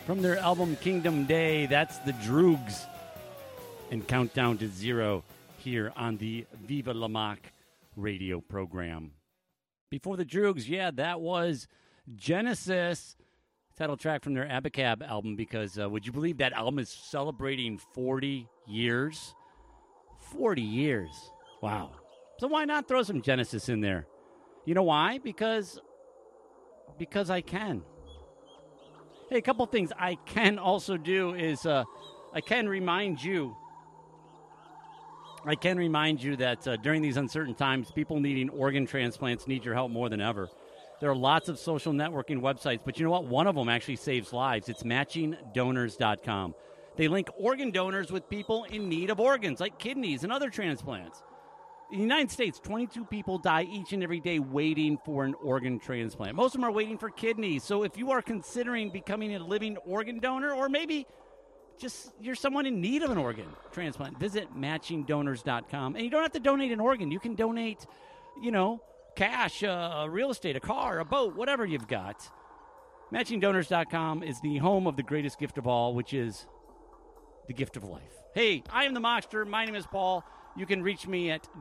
From their album Kingdom Day, that's the Droogs. And Countdown to Zero here on the Viva La Mock radio program. Before the Droogs, yeah, that was Genesis, title track from their Abacab album, because would you believe that album is celebrating 40 years? 40 years. Wow. So why not throw some Genesis in there? You know why? Because I can. Hey, a couple things I can also do is I can remind you that during these uncertain times, people needing organ transplants need your help more than ever. There are lots of social networking websites, but you know what? One of them actually saves lives. It's matchingdonors.com. They link organ donors with people in need of organs, like kidneys and other transplants. In the United States, 22 people die each and every day waiting for an organ transplant. Most of them are waiting for kidneys. So if you are considering becoming a living organ donor, or maybe just you're someone in need of an organ transplant, visit matchingdonors.com. And you don't have to donate an organ. You can donate, cash, real estate, a car, a boat, whatever you've got. Matchingdonors.com is the home of the greatest gift of all, which is the gift of life. Hey, I am the Mockster. My name is Paul. You can reach me at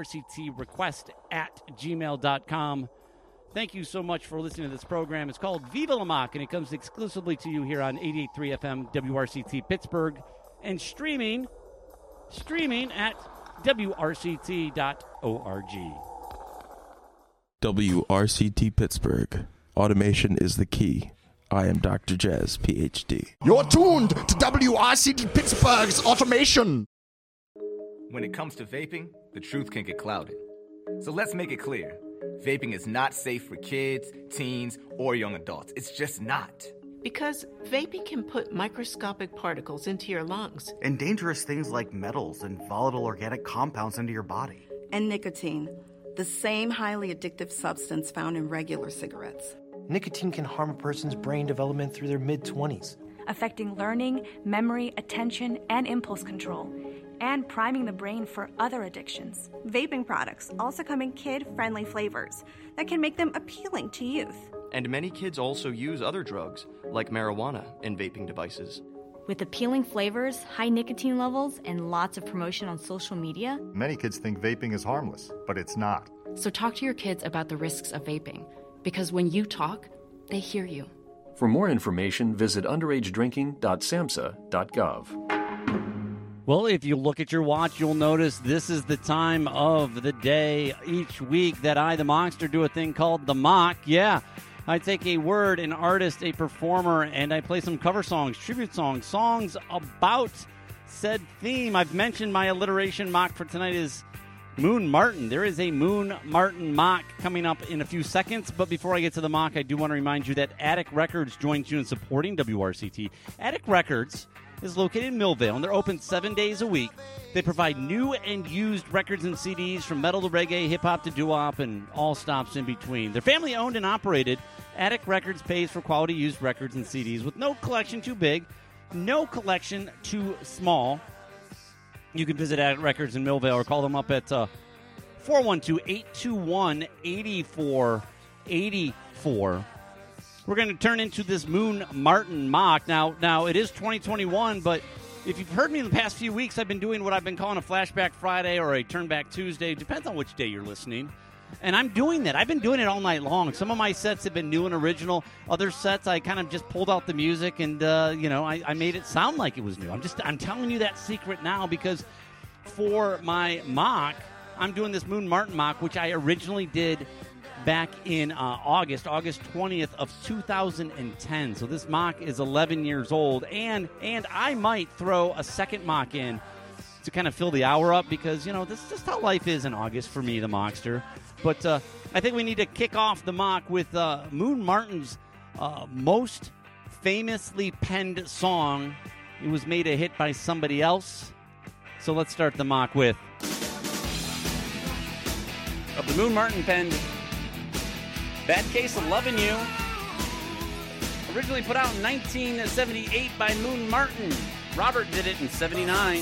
wrctrequest@gmail.com. Thank you so much for listening to this program. It's called Viva La Mock, and it comes exclusively to you here on 88.3 FM WRCT Pittsburgh, and streaming at wrct.org. WRCT Pittsburgh. Automation is the key. I am Dr. Jazz, PhD. You're tuned to WRCT Pittsburgh's Automation. When it comes to vaping, the truth can get clouded. So let's make it clear. Vaping is not safe for kids, teens, or young adults. It's just not. Because vaping can put microscopic particles into your lungs. And dangerous things like metals and volatile organic compounds into your body. And nicotine, the same highly addictive substance found in regular cigarettes. Nicotine can harm a person's brain development through their mid-20s. Affecting learning, memory, attention, and impulse control. And priming the brain for other addictions. Vaping products also come in kid-friendly flavors that can make them appealing to youth. And many kids also use other drugs, like marijuana, in vaping devices. With appealing flavors, high nicotine levels, and lots of promotion on social media, many kids think vaping is harmless, but it's not. So talk to your kids about the risks of vaping, because when you talk, they hear you. For more information, visit underagedrinking.samhsa.gov. Well, if you look at your watch, you'll notice this is the time of the day each week that I, the Mockster, do a thing called The Mock. Yeah, I take a word, an artist, a performer, and I play some cover songs, tribute songs, songs about said theme. I've mentioned my alliteration mock for tonight is Moon Martin. There is a Moon Martin mock coming up in a few seconds, but before I get to the mock, I do want to remind you that Attic Records joins you in supporting WRCT. Attic Records is located in Millvale, and they're open 7 days a week. They provide new and used records and CDs from metal to reggae, hip-hop to doo-wop, and all stops in between. They're family-owned and operated. Attic Records pays for quality used records and CDs with no collection too big, no collection too small. You can visit Attic Records in Millvale or call them up at 412-821-8484. We're going to turn into this Moon Martin mock. Now, it is 2021, but if you've heard me in the past few weeks, I've been doing what I've been calling a Flashback Friday or a Turnback Tuesday. Depends on which day you're listening. And I'm doing that. I've been doing it all night long. Some of my sets have been new and original. Other sets, I kind of just pulled out the music and, I made it sound like it was new. I'm telling you that secret now because for my mock, I'm doing this Moon Martin mock, which I originally did back in August 20th of 2010. So this mock is 11 years old, and I might throw a second mock in to kind of fill the hour up because, this is just how life is in August for me, the Mockster. But I think we need to kick off the mock with Moon Martin's most famously penned song. It was made a hit by somebody else. So let's start the mock with of the Moon Martin penned Bad Case of Lovin' You. Originally put out in 1978 by Moon Martin. Robert did it in 79.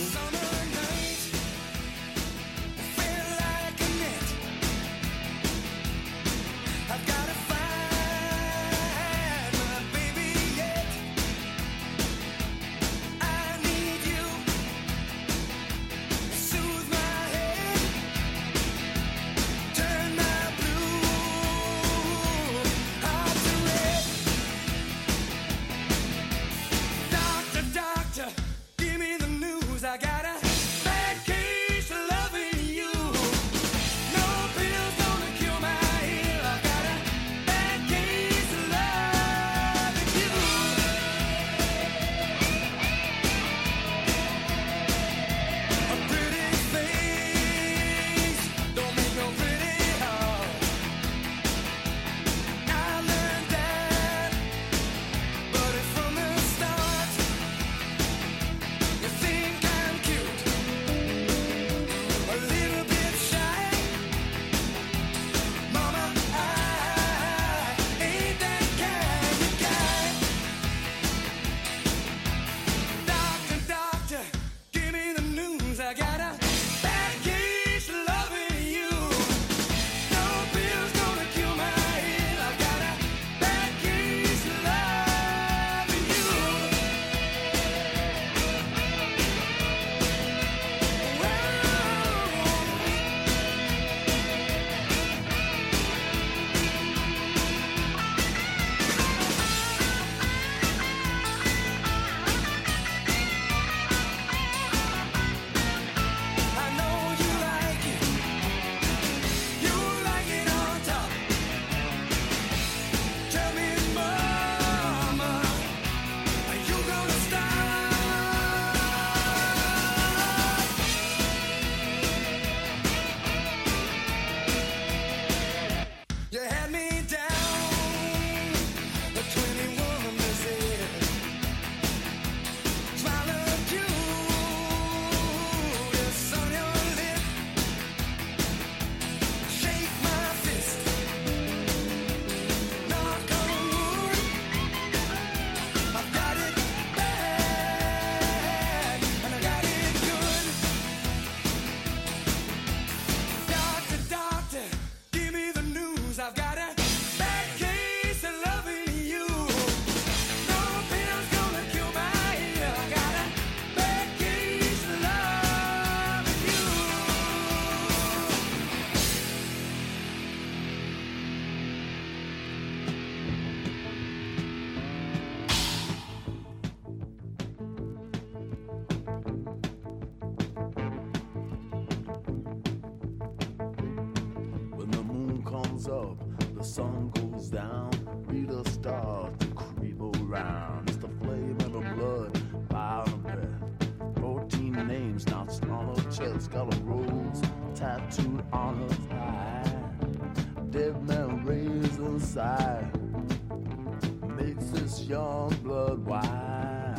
goes up, the sun goes down, Rita starts to creep around. It's the flame and the blood, fire and breath. 14 names notched on her chest, got a rose tattooed on her thigh. Dead man raised inside, makes this young blood wine.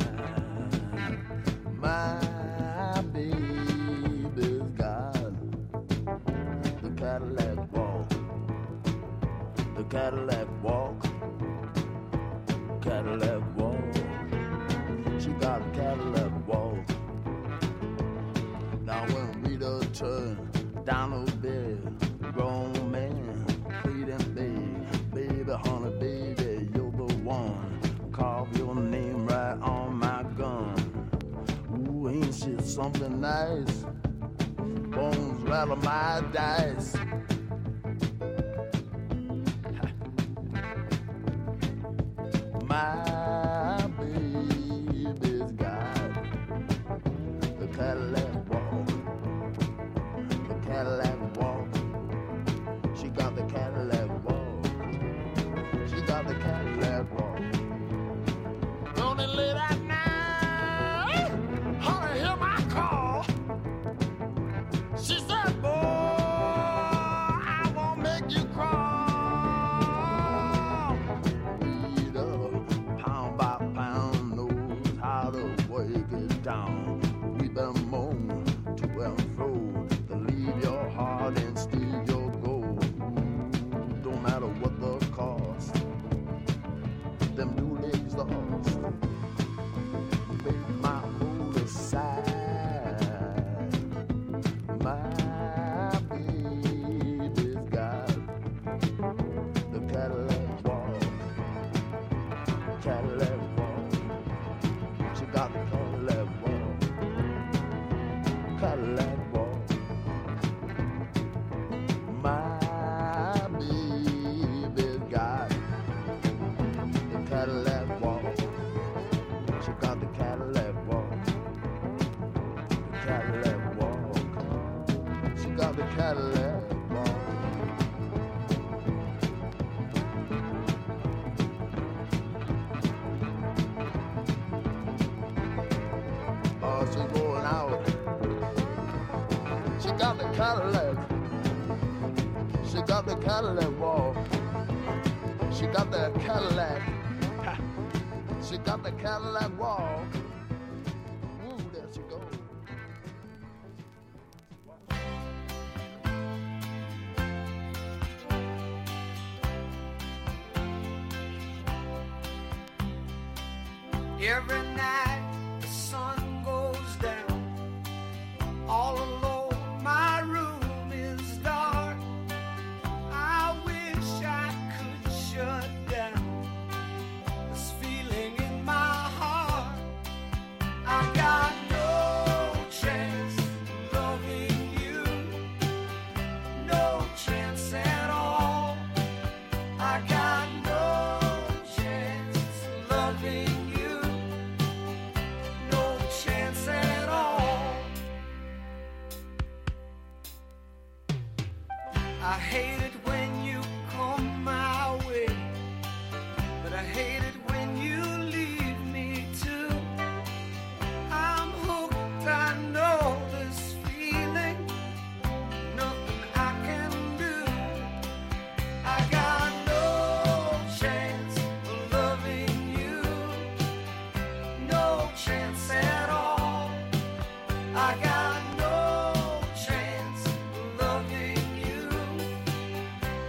My baby's got the Cadillac walk, the Cadillac walk, Cadillac walk. She got a Cadillac walk. Now when Rita turned down her bed, grown man pleading, baby, honey, baby, you're the one. Carve your name right on my gun. Ooh, ain't shit something nice? Bones rattle my dice. My baby's got the Cadillac walk, the Cadillac walk. She got the Cadillac walk. She got the Cadillac walk. Don't it late at night? Honey, hear my call. She said, boy, I won't make you crawl. Pound by pound, knows how to work it down. We been moan to and fro to leave your heart and steal your gold. Don't matter what the cost, them new legs lost. Make my mood aside. My baby's got the Cadillac walk, Cadillac walk. She got the Cadillac walk, Cadillac walk. My baby's got the Cadillac walk. She got the Cadillac walk, the Cadillac walk. She got the Cadillac walk. Oh, she's going out. She got the Cadillac. She got the Cadillac walk. She got the Cadillac. She got the Cadillac walk. Woo, there she goes. Every night the sun goes down, all alone my room is dark. I wish I could shut down this feeling in my heart. I got no chance of loving you, no chance at all. I got no chance of loving you, no chance at all. I hate it when you come my way, but I hate it when you leave me too. I'm hooked, I know this feeling, nothing I can do. I got no chance of loving you, no chance at all. I got no chance of loving you,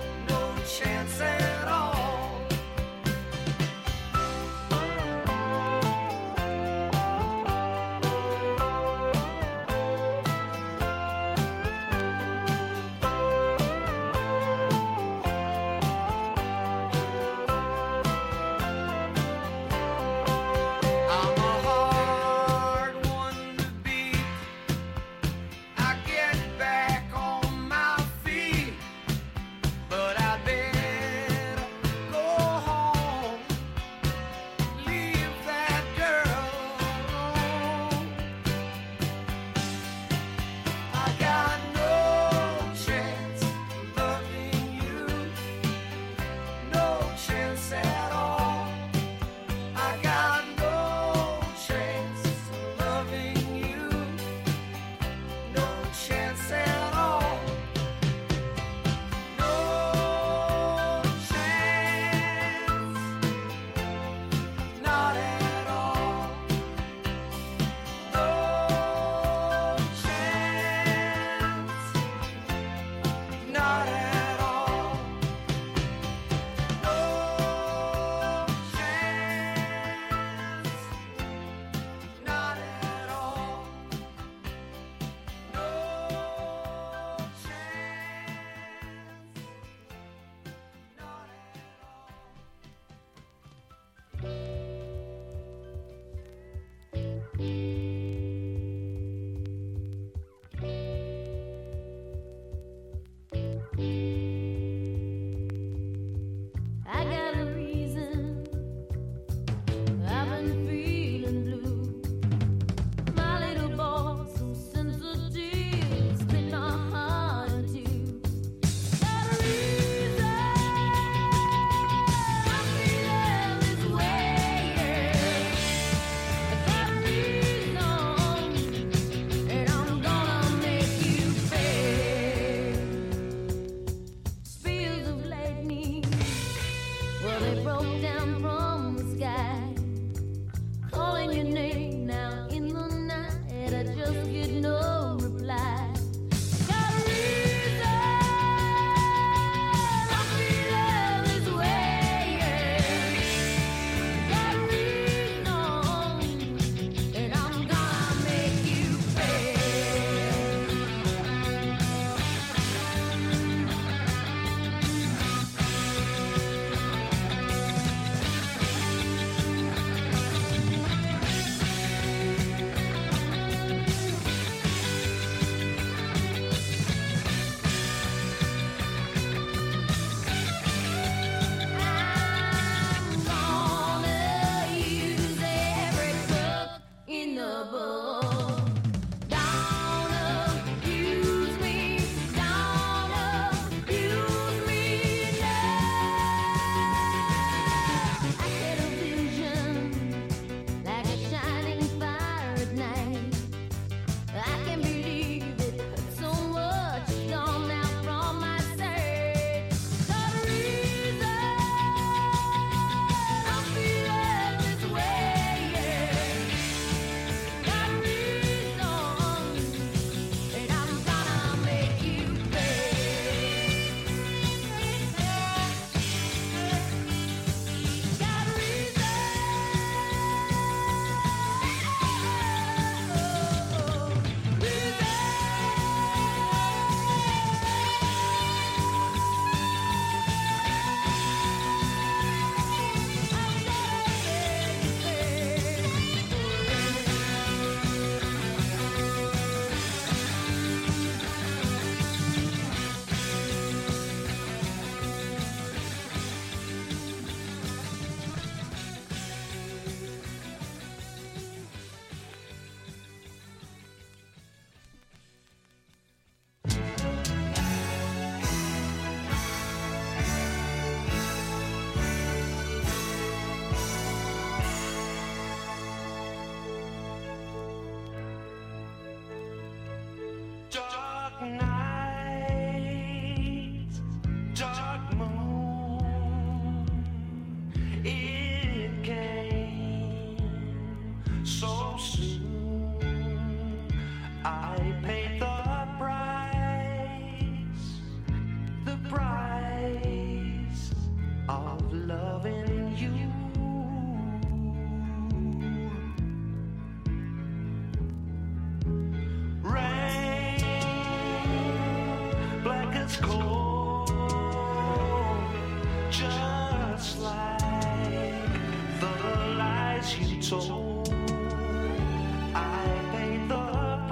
soul. I paid the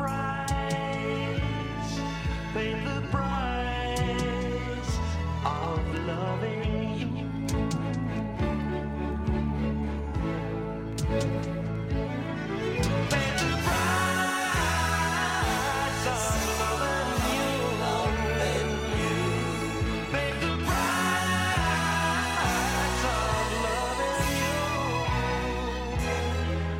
price of loving you. Paid the price of loving you. Paid the price of loving you.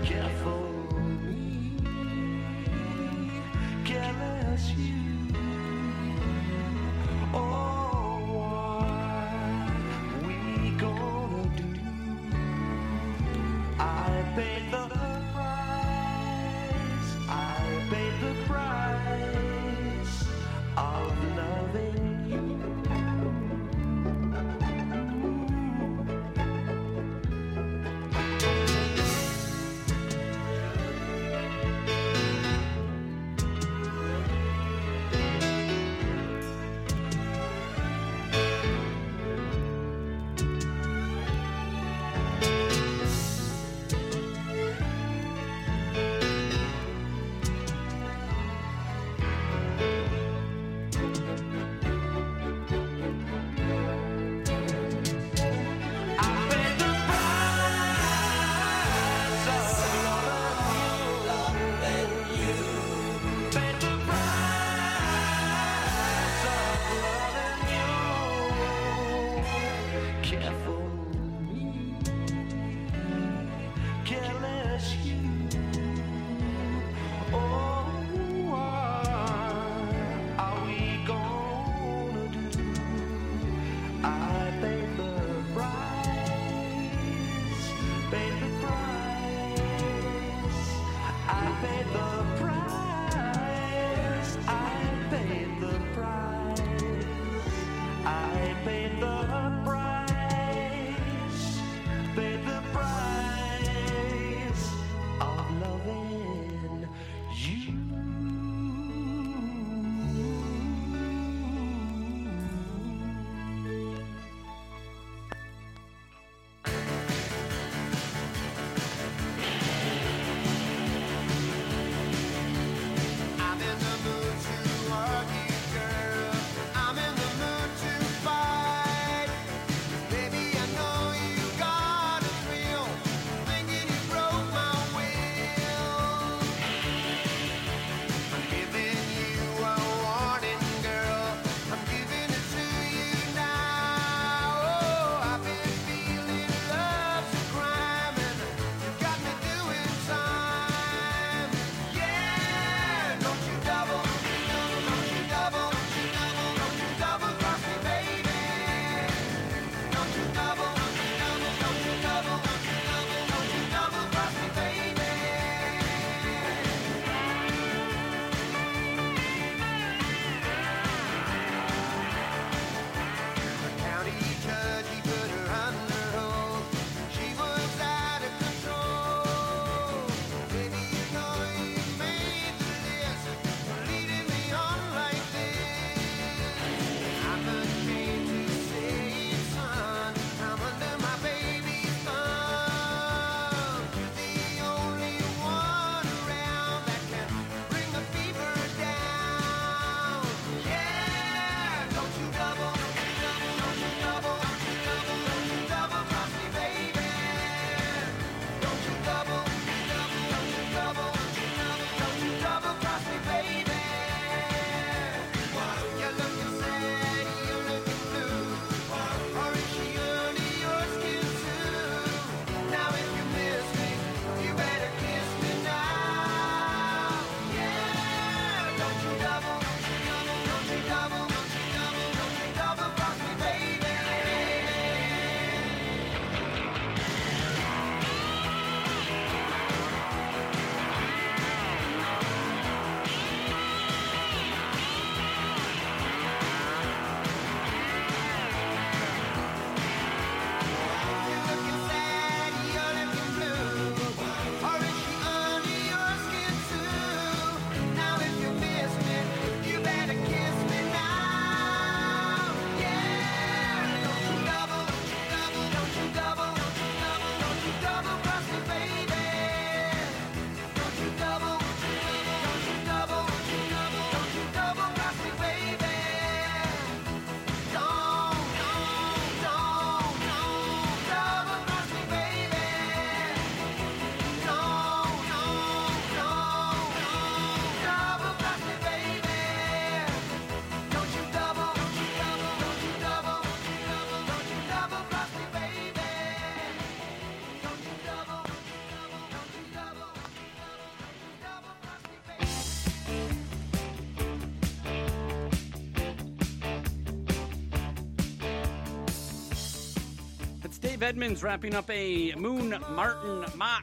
It's Dave Edmonds wrapping up a Moon Martin mock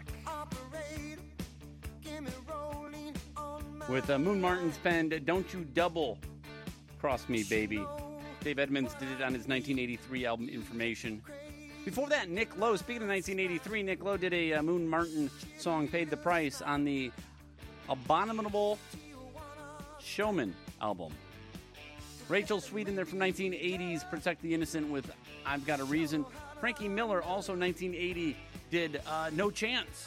with Moon Martin's pen, Don't You Double Cross Me, Baby. Dave Edmonds did it on his 1983 album, Information. Before that, Nick Lowe, speaking of 1983, Nick Lowe did a Moon Martin song, Paid the Price, on the Abominable Showman album. Rachel Sweet in there from 1980's Protect the Innocent with I've Got a Reason. Frankie Miller, also 1980, did No Chance.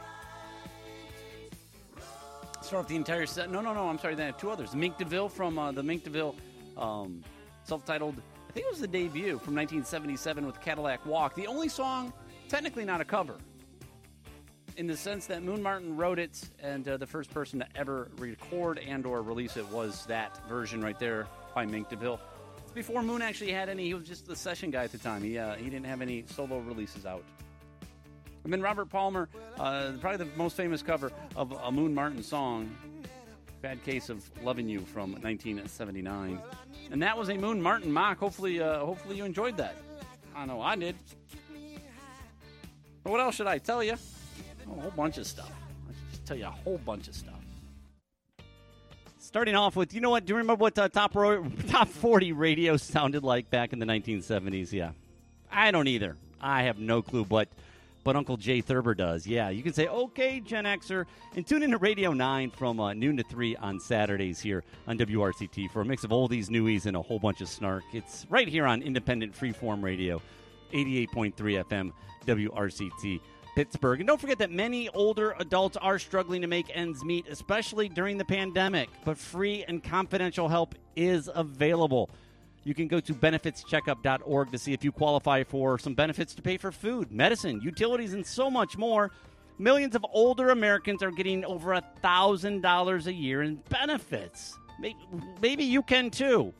Start off the entire set. No, I'm sorry, they have two others. Mink DeVille from the Mink DeVille self-titled, I think it was the debut from 1977 with Cadillac Walk. The only song, technically not a cover, in the sense that Moon Martin wrote it, and the first person to ever record and or release it was that version right there by Mink DeVille. It's before Moon actually had any. He was just the session guy at the time. He didn't have any solo releases out. And then Robert Palmer, probably the most famous cover of a Moon Martin song, Bad Case of Loving You from 1979. And that was a Moon Martin mock. Hopefully you enjoyed that. I know I did. But what else should I tell you? A whole bunch of stuff. I should just tell you a whole bunch of stuff. Starting off with, you know what? Do you remember what top 40 radio sounded like back in the 1970s? Yeah. I don't either. I have no clue, but Uncle Jay Thurber does. Yeah, you can say, okay, Gen Xer, and tune in to Radio 9 from noon to 3 on Saturdays here on WRCT for a mix of oldies, newies, and a whole bunch of snark. It's right here on independent freeform radio, 88.3 FM, WRCT Pittsburgh. And don't forget that many older adults are struggling to make ends meet, especially during the pandemic, but free and confidential help is available. You can go to benefitscheckup.org to see if you qualify for some benefits to pay for food, medicine, utilities, and so much more. Millions of older Americans are getting over $1,000 a year in benefits. Maybe you can too.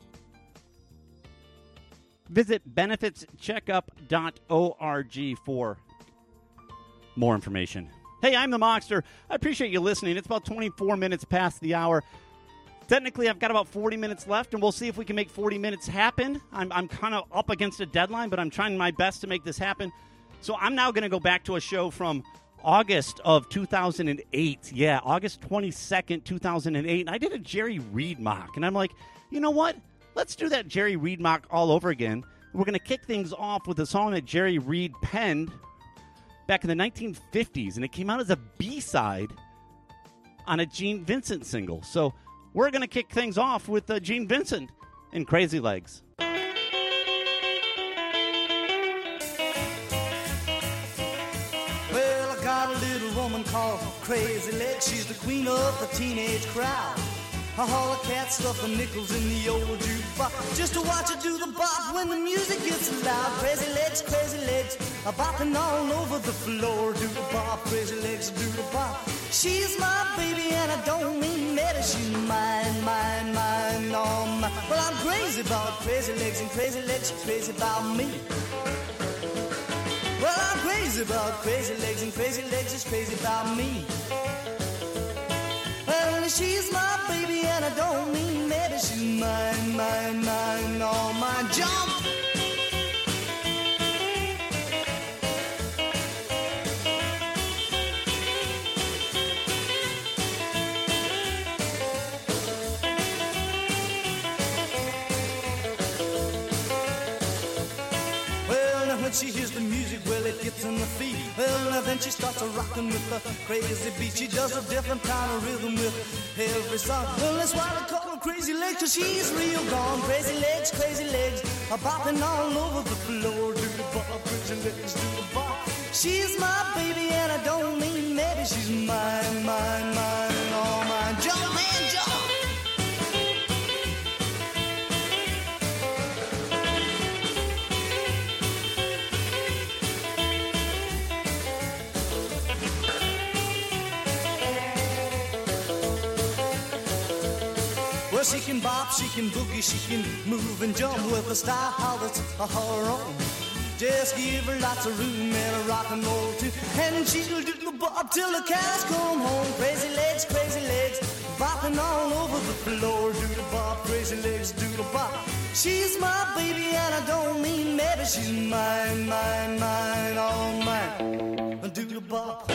Visit benefitscheckup.org for more information. Hey, I'm the Mockster. I appreciate you listening. It's about 24 minutes past the hour. Technically, I've got about 40 minutes left, and we'll see if we can make 40 minutes happen. I'm kind of up against a deadline, but I'm trying my best to make this happen. So I'm now going to go back to a show from August of 2008. Yeah, August 22nd, 2008. And I did a Jerry Reed mock, and I'm like, you know what? Let's do that Jerry Reed mock all over again. We're going to kick things off with a song that Jerry Reed penned back in the 1950s, and it came out as a B-side on a Gene Vincent single. So we're going to kick things off with Gene Vincent and Crazy Legs. Well, I got a little woman called Crazy Legs. She's the queen of the teenage crowd. I haul a cat, stuff the nickels in the old jukebox just to watch her do the bop when the music gets loud. Crazy legs, a bopping all over the floor. Do the bop, crazy legs, do the bop. She's my baby and I don't mean that. She's mine, all mine. Well, I'm crazy about crazy legs and crazy legs, she's crazy about me. Well, I'm crazy about crazy legs and crazy legs, she's crazy about me. Well, she's my baby and I don't mean maybe. She's mine, all mine. Jump! Well, now when she hears the music, well, it gets in the feet. Well, now then she starts a rockin' with the crazy beat. She does a different kind of rhythm with every song. Well, that's why they call her Crazy Legs, 'cause she's real gone. Crazy legs, a bopping all over the floor. Do the bop, crazy legs, do the bop. She's my baby and I don't mean maybe. She's mine, all mine. Jump, man, jump! She can bop, she can boogie, she can move and jump with a style that's her own. Just give her lots of room and a rock and roll too, and she'll do the bop till the cows come home. Crazy legs, bopping all over the floor. Do the bop, crazy legs, do the bop. She's my baby and I don't mean maybe. She's mine, mine, mine, all mine. Do the bop.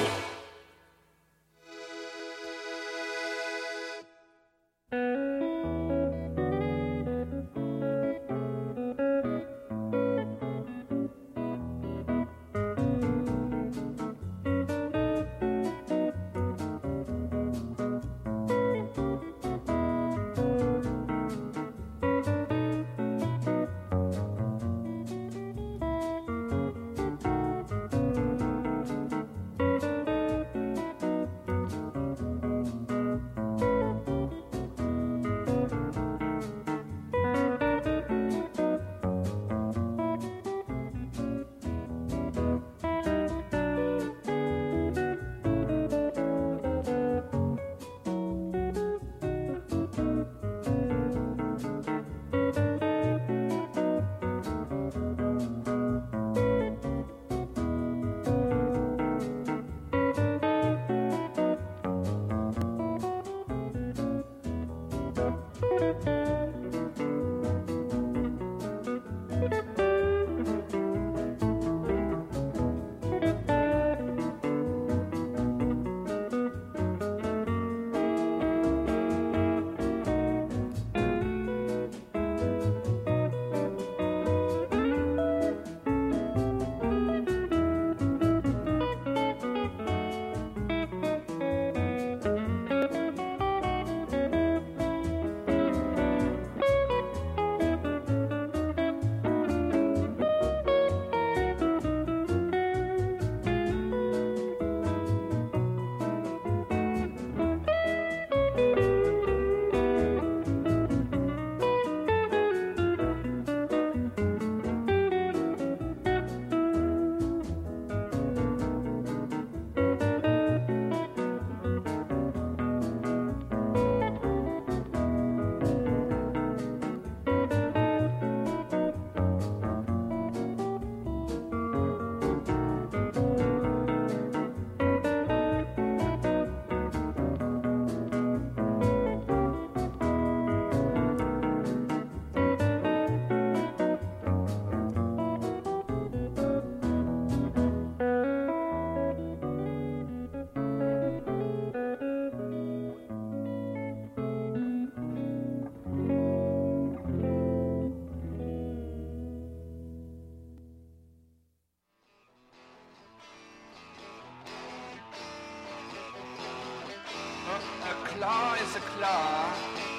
claw is a claw,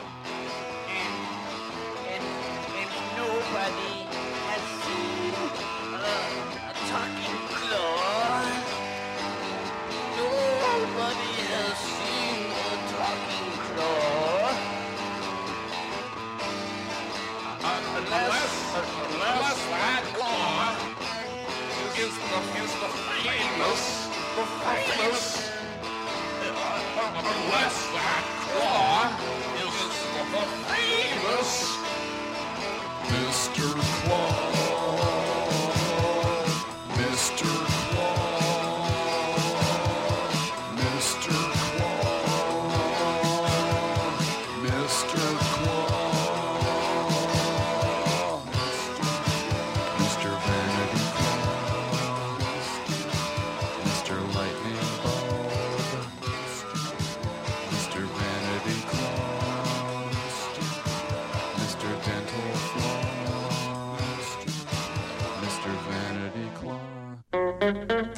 and nobody has seen a talking claw. Nobody has seen a talking claw. Unless that claw is the famous. Unless that claw is the famous Mr. Claw. Mr. Claw. Mr. Claw. Mr. Claw. Mr. Vanity Claw. Mr. Lightning Bulb. Mr. Vanity Claus, Mr. Dental Floss, Mr. Vanity Claus.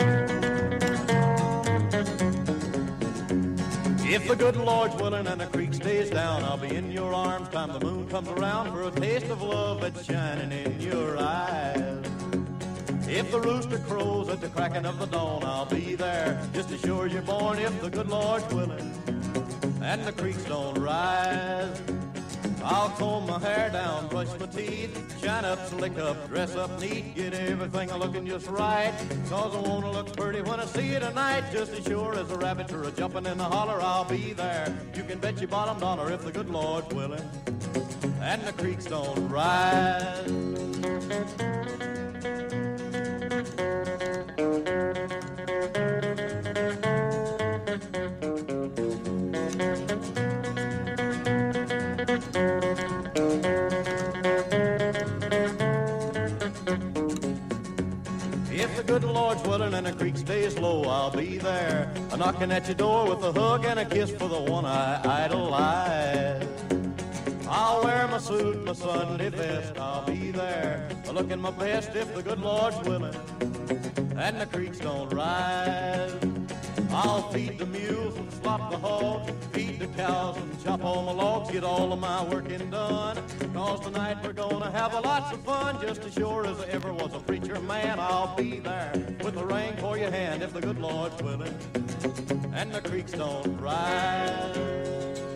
If the good Lord's willing and the creek stays down, I'll be in your arms time the moon comes around for a taste of love that's shining in your eyes. If the rooster crows at the cracking of the dawn, I'll be there just as sure as you're born. If the good Lord's willing and the creeks don't rise, I'll comb my hair down, brush my teeth, shine up, slick up, dress up neat, get everything looking just right, 'cause I wanna look pretty when I see you tonight. Just as sure as a rabbit or a jumping in the holler, I'll be there. You can bet your bottom dollar if the good Lord's willing and the creeks don't rise. good Lord's willing and the creek stays low, I'll be there, knocking at your door with a hug and a kiss for the one I idolize. I'll wear my suit, my Sunday best, I'll be there, looking my best if the good Lord's willing and the creeks don't rise. I'll feed the mules and slop the hogs, feed the cows and chop all my logs, get all of my working done. Cause tonight we're gonna have a lots of fun, just as sure as there ever was a preacher man. I'll be there with a ring for your hand if the good Lord's willing and the creeks don't rise.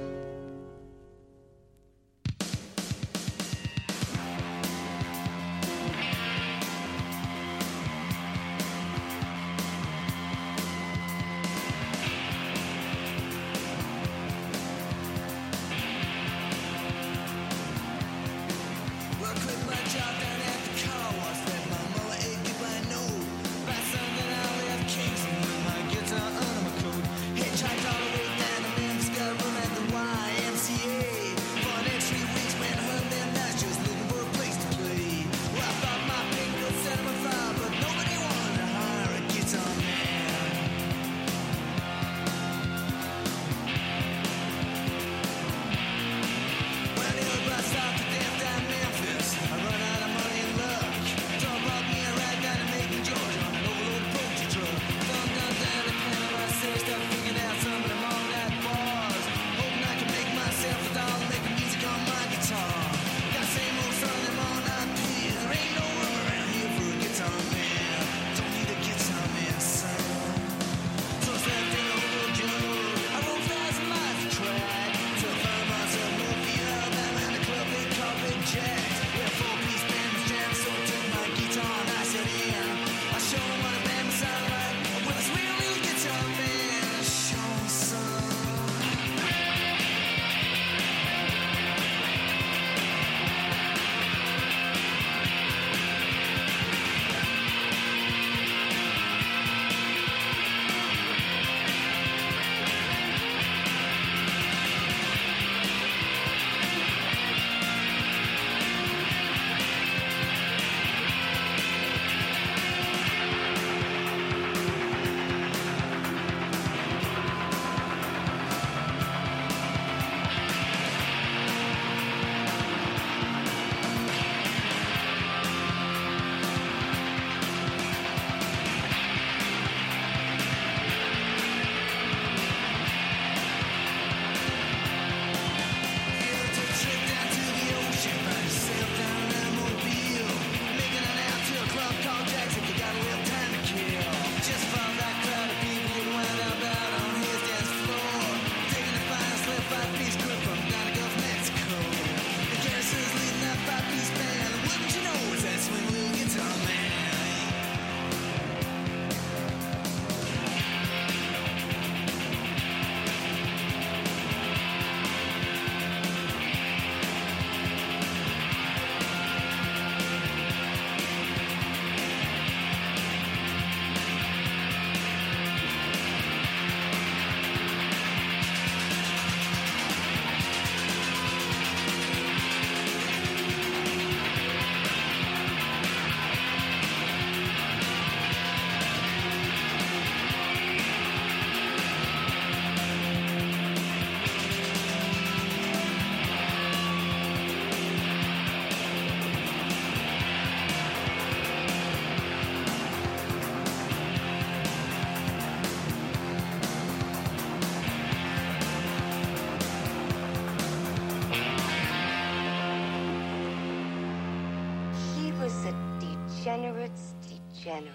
Degenerate.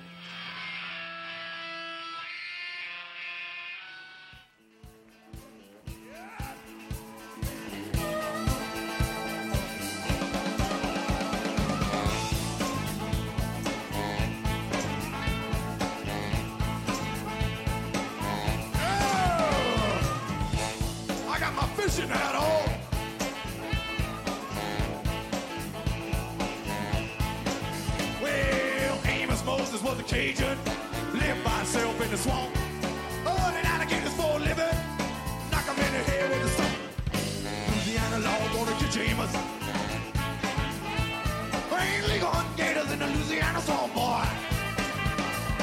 I got my fishing hat on. Well, Amos Moses was a Cajun, lived by himself in the swamp. Hunted alligators for a living, knock him in the head with a stump. Louisiana law wanna catch Amos. Ain't legal hunting gators in the Louisiana swamp, boy.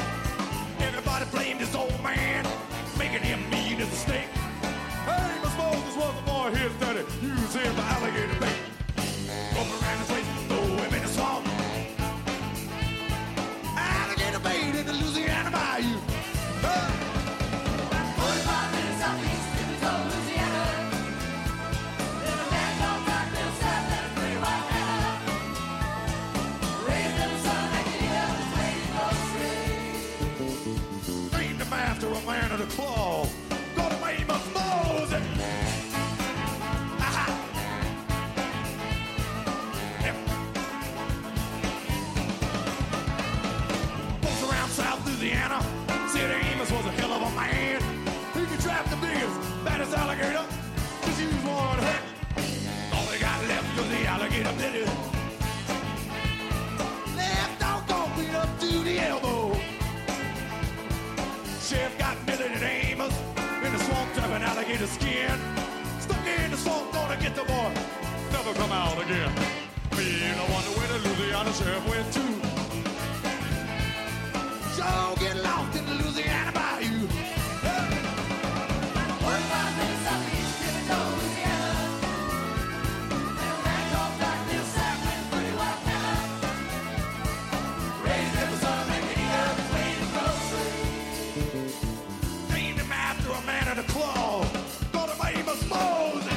claw. Gonna make Amos Moses. Folks around South Louisiana said Amos was a hell of a man. He could trap the biggest, baddest alligator. Just use one hook. All they got left was the alligator blitty. Left doggone beat up to the elbow. Chef got Billy and Amos in the swamp trapping alligator skin. Stuck in the swamp, gonna get the boy. Never come out again. Me and I wonder where the Louisiana sheriff went to. So get lost in the Louisiana bayou. The claw, gonna make Amos Moses.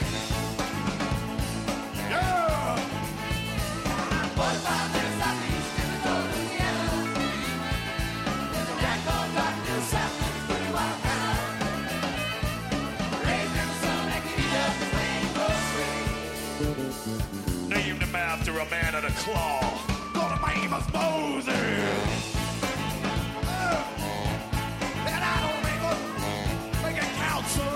Yeah. 45 minutes southeast in the Louisiana. There's a rat called Dr. South, it's pretty wild town. Raised in the sun that can eat up the rain grocery. Named him after a man of the claw, gonna make Amos Moses. And I don't make it count, son.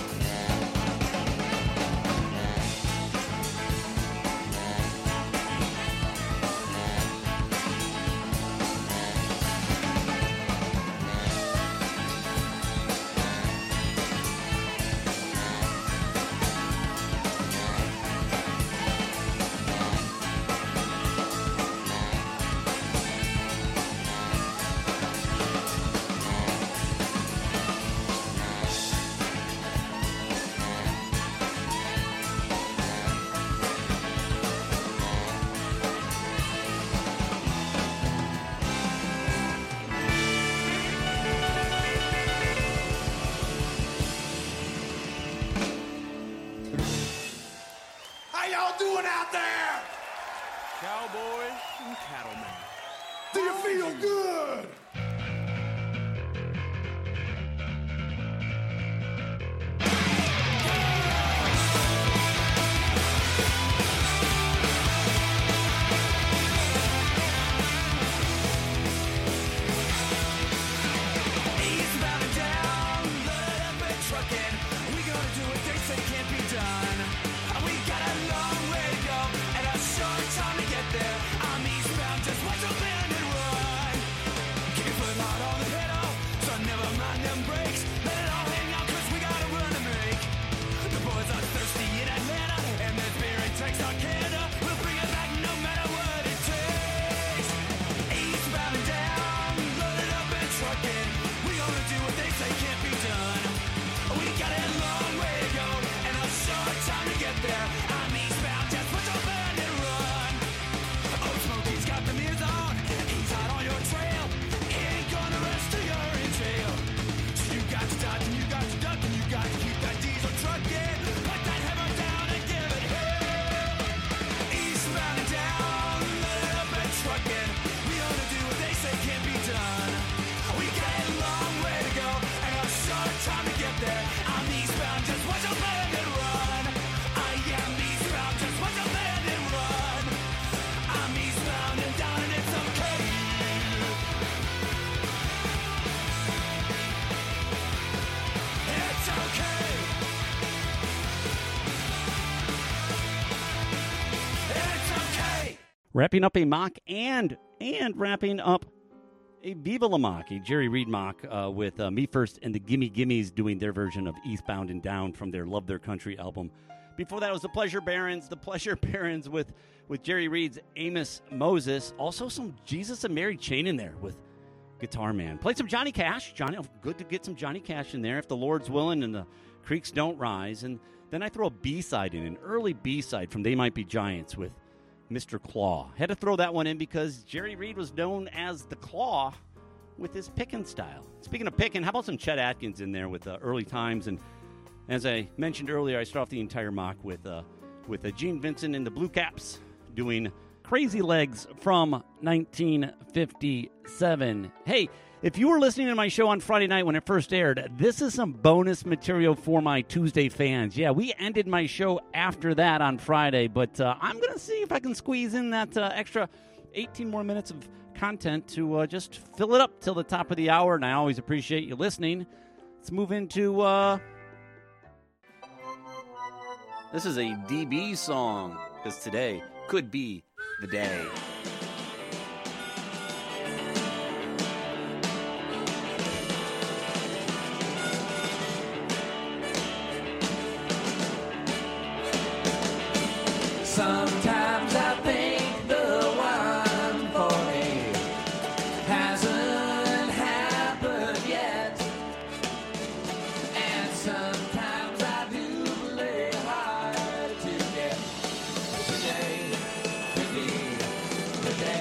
How y'all doing out there? Cowboys and cattlemen. Do you feel good? Eastbound and down, loaded up and trucking. We gonna do what they say can't be done. We got a long way to go and a short time to get there. I'm eastbound, just watch your bend and run. Keep your foot hard on the pedal, so never mind them brakes. Let it all hang out, cause we got a run to make. The boys are thirsty in Atlanta, and their spirit takes our Canada. We'll bring it back no matter what it takes. Eastbound and down, loaded up and trucking. We gonna do what they say can't be done. We got a long way to go and a short time to get there. I'm eastbound, just put your band and run. Old Smokey's got the mirrors on. He's out on your trail. He ain't gonna rest till you're in jail. So you got to dodge and you got to duck and you got to keep that diesel trucking. Put that hammer down and give it hell. Eastbound and down, loaded up and trucking. We gonna do what they say can't be done. We got a long way to go and a short time to get there. I'm eastbound, just watch your band and run. I am eastbound, just watch your band and run. I'm eastbound and down and it's okay. It's okay. It's okay. Wrapping up a mock and wrapping up a Viva La Mock, a Jerry Reed mock with Me First and the Gimme Gimmes doing their version of Eastbound and Down from their Love Their Country album. Before that was the Pleasure Barons with Jerry Reed's Amos Moses. Also some Jesus and Mary Chain in there with Guitar Man. Played some Johnny Cash. Good to get some Johnny Cash in there if the Lord's willing and the creeks don't rise. And then I throw a B-side in, an early B-side from They Might Be Giants with Mr. Claw. Had to throw that one in because Jerry Reed was known as the Claw with his picking style. Speaking of picking, how about some Chet Atkins in there with Early Times? And as I mentioned earlier, I start off the entire mock with Gene Vincent and the Blue Caps doing Crazy Legs from 1957. Hey, if you were listening to my show on Friday night when it first aired, this is some bonus material for my Tuesday fans. Yeah, we ended my show after that on Friday, but I'm going to see if I can squeeze in that extra 18 more minutes of content to just fill it up till the top of the hour, and I always appreciate you listening. Let's move into... This is a DB song, because today could be the day. Sometimes I think the one for me hasn't happened yet, and sometimes I do play hard to get. Today could be the day.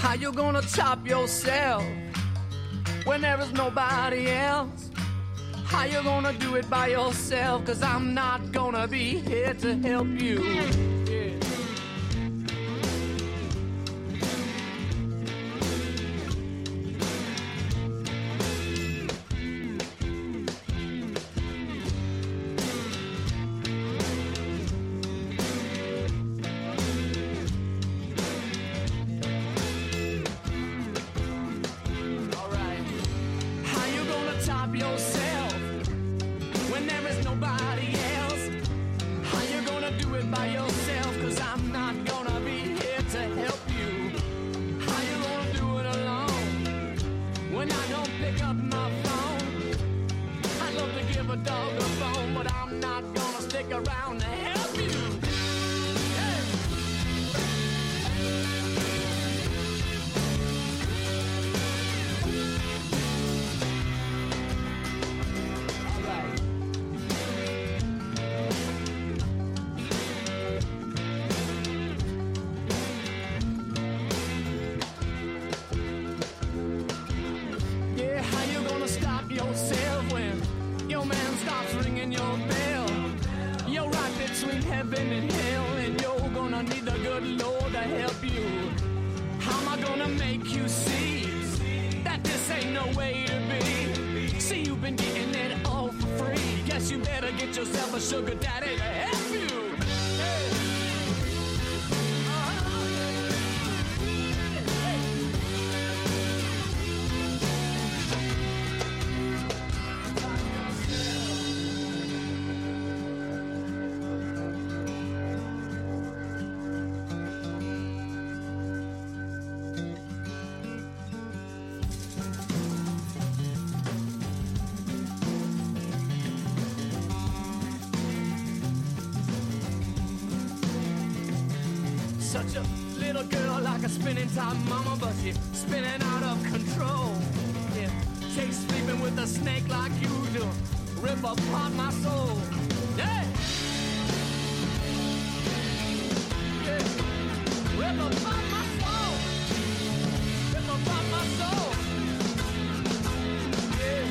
How you gonna top yourself when there is nobody else? How you gonna do it by yourself? 'Cause I'm not gonna be here to help you. Yeah. Such a little girl, like a spinning top mama, but she's spinning out of control. Yeah, takes sleeping with a snake like you do, rip apart my soul. Yeah, yeah, rip apart my soul, rip apart my soul. Yeah.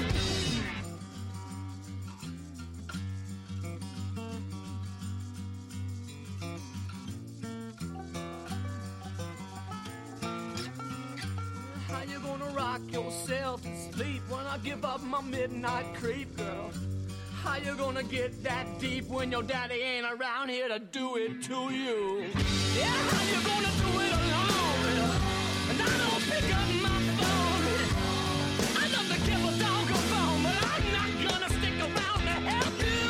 How you gonna rock yourself to sleep when I give up my midnight creep, girl? How you gonna get that deep when your daddy ain't around here to do it to you? Yeah, how you gonna do it alone? And I don't pick up my phone. I love to give a dog a bone, but I'm not gonna stick around to help you.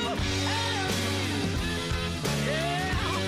Yeah.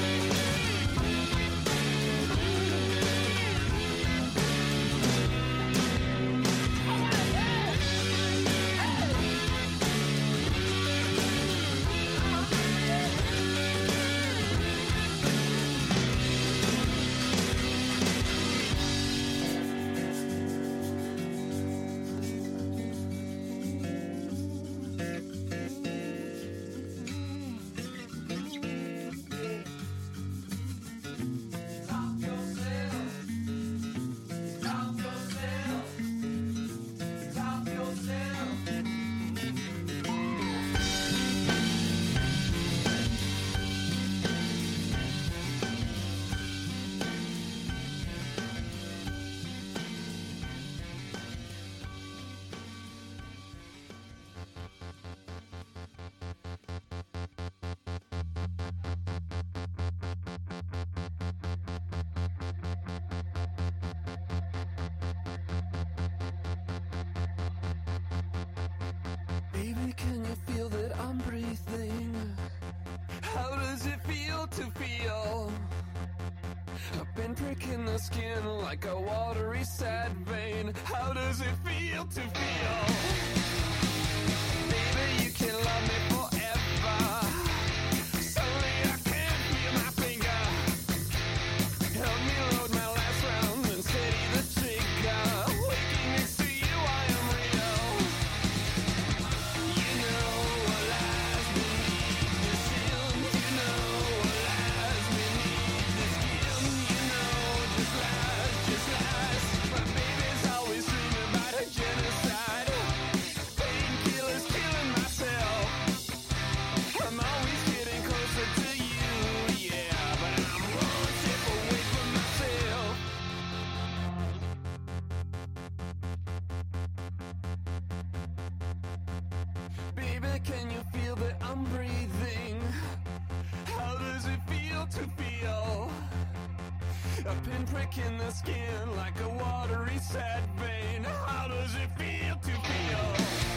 Baby, can you feel that I'm breathing? How does it feel to feel? I've been pricking the skin like a watery sad vein. How does it feel to feel? Baby, you can love me forever. Suddenly I can't feel my finger. Help me load my last round and steady the trigger. Waking next to you, I am real. You know Baby, can you feel that I'm breathing? How does it feel to feel a pinprick in the skin like a watery sad vein? How does it feel to feel?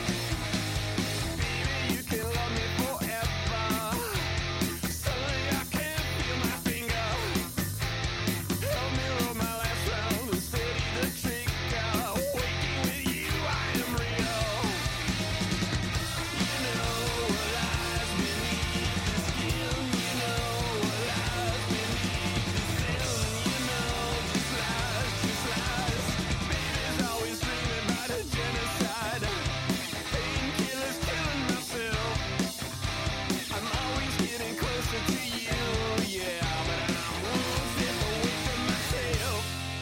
Baby, you can love me forever. Suddenly I can feel my finger. Help me roll my last round and steady the trigger. Waking with you, I am real. You know what lies beneath the skin. You know what lies beneath the sin. You know just lies. Baby's always dreaming about a genocide. Painkillers killing myself. I'm always getting closer to you, yeah, but I'm one step away from myself.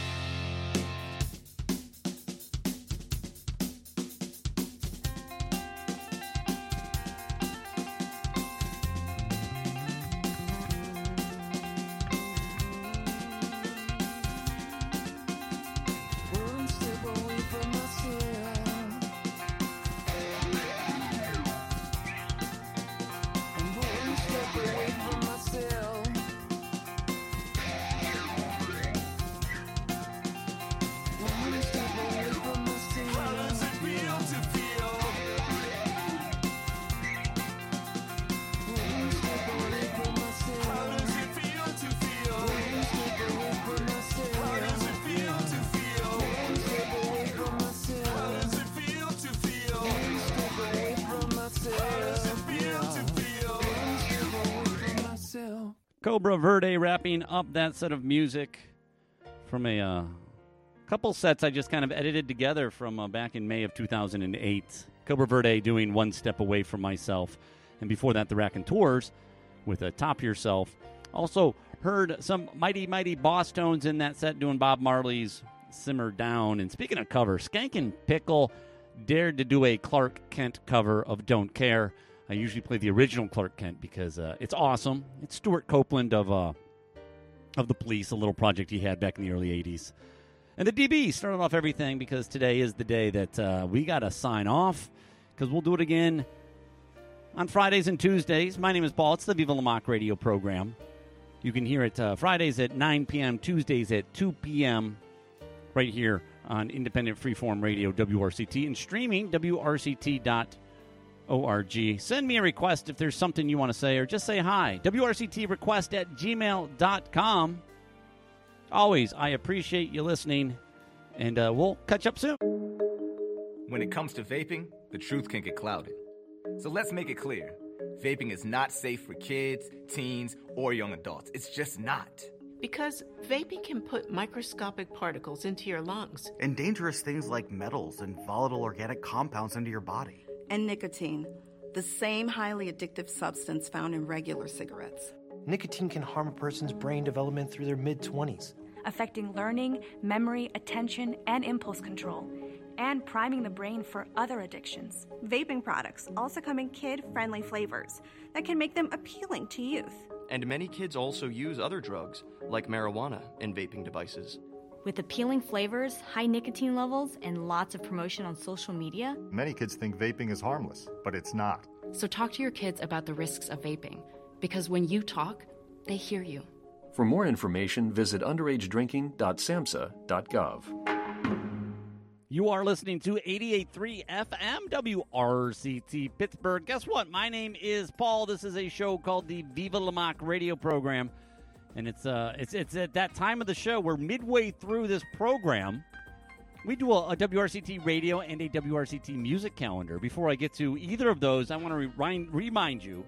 One step away from myself. I'm one step away from myself. One step away from myself. How does it feel to feel? One step away from myself. How does it feel to feel? One step away from myself. How does it feel to feel? One step away from myself. How does it feel to feel? One step away from myself. How does it feel to feel? One step away from myself. Cobra Verde wrapping up that set of music from a couple sets I just kind of edited together from back in May of 2008. Cobra Verde doing One Step Away From Myself. And before that, the Raconteurs with Top Yourself. Also heard some mighty, mighty Boss Tones in that set doing Bob Marley's Simmer Down. And speaking of covers, Skank and Pickle dared to do a Clark Kent cover of Don't Care. I usually play the original Clark Kent because it's awesome. It's Stuart Copeland of the Police, a little project he had back in the early 80s. And the DB started off everything because today is the day that we got to sign off because we'll do it again on Fridays and Tuesdays. My name is Paul. It's the Viva La Mock radio program. You can hear it Fridays at 9 p.m., Tuesdays at 2 p.m. right here on Independent Freeform Radio, WRCT, and streaming, WRCT.org. Send me a request if there's something you want to say, or just say hi. WRCTrequest@gmail.com. Always, I appreciate you listening, and we'll catch up soon. When it comes to vaping, the truth can get clouded. So let's make it clear. Vaping is not safe for kids, teens, or young adults. It's just not. Because vaping can put microscopic particles into your lungs. And dangerous things like metals and volatile organic compounds into your body. And nicotine, the same highly addictive substance found in regular cigarettes. Nicotine can harm a person's brain development through their mid-20s, affecting learning, memory, attention, and impulse control, and priming the brain for other addictions. Vaping products also come in kid-friendly flavors that can make them appealing to youth. And many kids also use other drugs, like marijuana, in vaping devices. With appealing flavors, high nicotine levels, and lots of promotion on social media, Many kids think vaping is harmless, but it's not. So talk to your kids about the risks of vaping, because when you talk, they hear you. For more information, visit underagedrinking.samhsa.gov. You are listening to 88.3 FM WRCT Pittsburgh. Guess what? My name is Paul. This is a show called the Viva La Mock radio program. And it's at that time of the show where midway through this program, we do a WRCT radio and a WRCT music calendar. Before I get to either of those, I want to remind you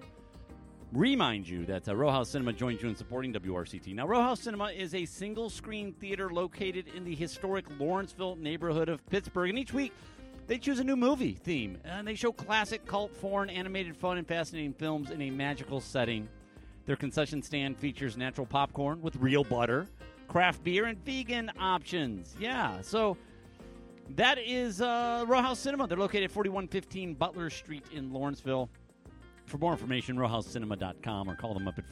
that Row House Cinema joins you in supporting WRCT. Now, Row House Cinema is a single-screen theater located in the historic Lawrenceville neighborhood of Pittsburgh. And each week, they choose a new movie theme. And they show classic, cult, foreign, animated, fun, and fascinating films in a magical setting. Their concession stand features natural popcorn with real butter, craft beer, and vegan options. Yeah, so that is Row House Cinema. They're located at 4115 Butler Street in Lawrenceville. For more information, rowhousecinema.com or call them up at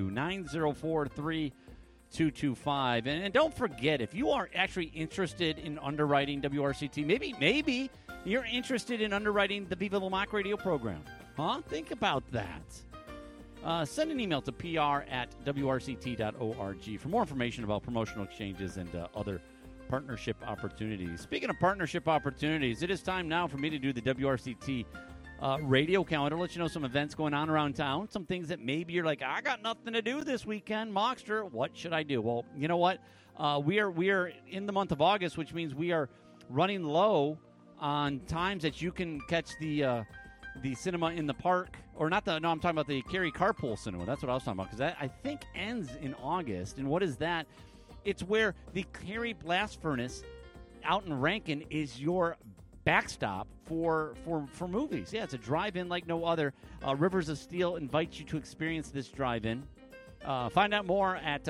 412-904-3225. And don't forget, if you are actually interested in underwriting WRCT, maybe you're interested in underwriting the Viva La Mock radio program. Huh? Think about that. Send an email to pr@wrct.org for more information about promotional exchanges and other partnership opportunities. Speaking of partnership opportunities, it is time now for me to do the WRCT radio calendar. Let you know some events going on around town, some things that maybe you're like, I got nothing to do this weekend, Mockster. What should I do? Well, you know what? We are in the month of August, which means we are running low on times that you can catch the cinema in the park, or not the. No, I'm talking about the Cary Carpool Cinema. That's what I was talking about, because that I think ends in August. And what is that? It's where the Cary Blast Furnace out in Rankin is your backstop for movies. Yeah, it's a drive-in like no other. Rivers of Steel invites you to experience this drive-in. Find out more at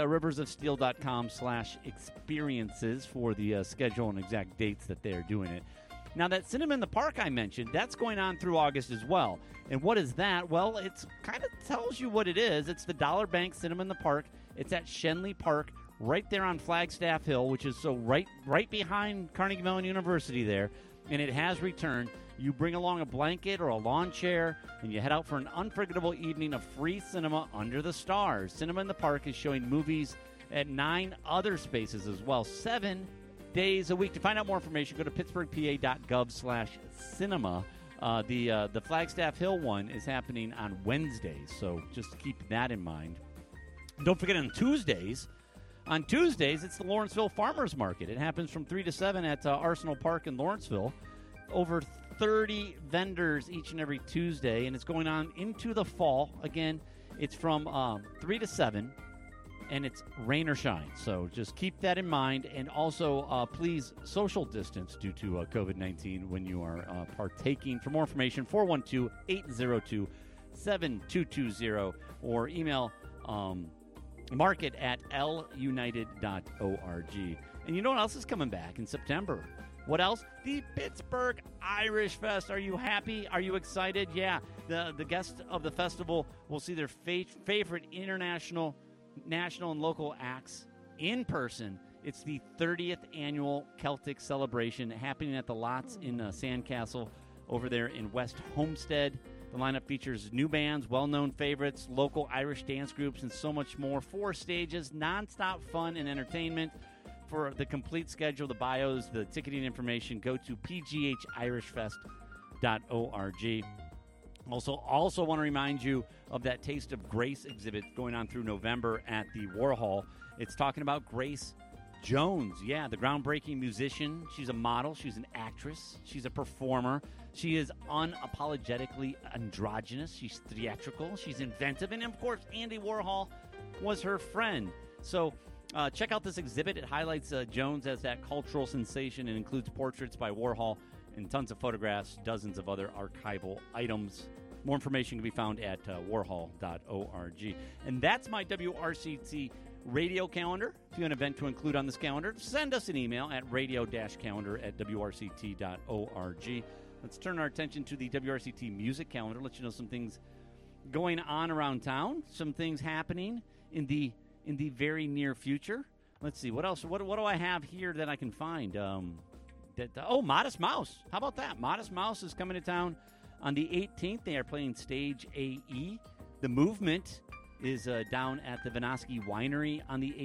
riversofsteel.com/experiences for the schedule and exact dates that they're doing it. Now, that Cinema in the Park I mentioned, that's going on through August as well. And what is that? Well, it's kind of tells you what it is. It's the Dollar Bank Cinema in the Park. It's at Shenley Park, right there on Flagstaff Hill, which is so right behind Carnegie Mellon University there. And it has returned. You bring along a blanket or a lawn chair, and you head out for an unforgettable evening of free cinema under the stars. Cinema in the Park is showing movies at 9 other spaces as well, 7 days a week. To find out more information, go to pittsburghpa.gov/cinema. The Flagstaff Hill one is happening on Wednesdays, so just keep that in mind. Don't forget on Tuesdays, it's the Lawrenceville Farmers Market. It happens from 3 to 7 at Arsenal Park in Lawrenceville. Over 30 vendors each and every Tuesday, and it's going on into the fall. Again, it's from 3 to 7, and it's rain or shine. So just keep that in mind. And also, please social distance due to COVID-19 when you are partaking. For more information, 412-802-7220 or email market at lunited.org. And you know what else is coming back in September? What else? The Pittsburgh Irish Fest. Are you happy? Are you excited? Yeah. The guests of the festival will see their favorite international, national, and local acts in person. It's the 30th annual Celtic celebration happening at the Lots in Sandcastle over there in West Homestead. The lineup features new bands, well-known favorites, local Irish dance groups, and so much more. 4 stages, nonstop fun and entertainment. For the complete schedule, the bios, the ticketing information, go to pghirishfest.org. Also want to remind you of that Taste of Grace exhibit going on through November at the Warhol. It's talking about Grace Jones. Yeah, the groundbreaking musician. She's a model. She's an actress. She's a performer. She is unapologetically androgynous. She's theatrical. She's inventive. And, of course, Andy Warhol was her friend. So check out this exhibit. It highlights Jones as that cultural sensation and includes portraits by Warhol and tons of photographs, dozens of other archival items. More information can be found at warhol.org. And that's my WRCT radio calendar. If you have an event to include on this calendar, send us an email at radio-calendar@wrct.org. Let's turn our attention to the WRCT music calendar. Let you know some things going on around town, some things happening in the very near future. Let's see, what else? What do I have here that I can find? Modest Mouse. How about that? Modest Mouse is coming to town on the 18th. They are playing Stage AE. The Movement is down at the Vinoski Winery on the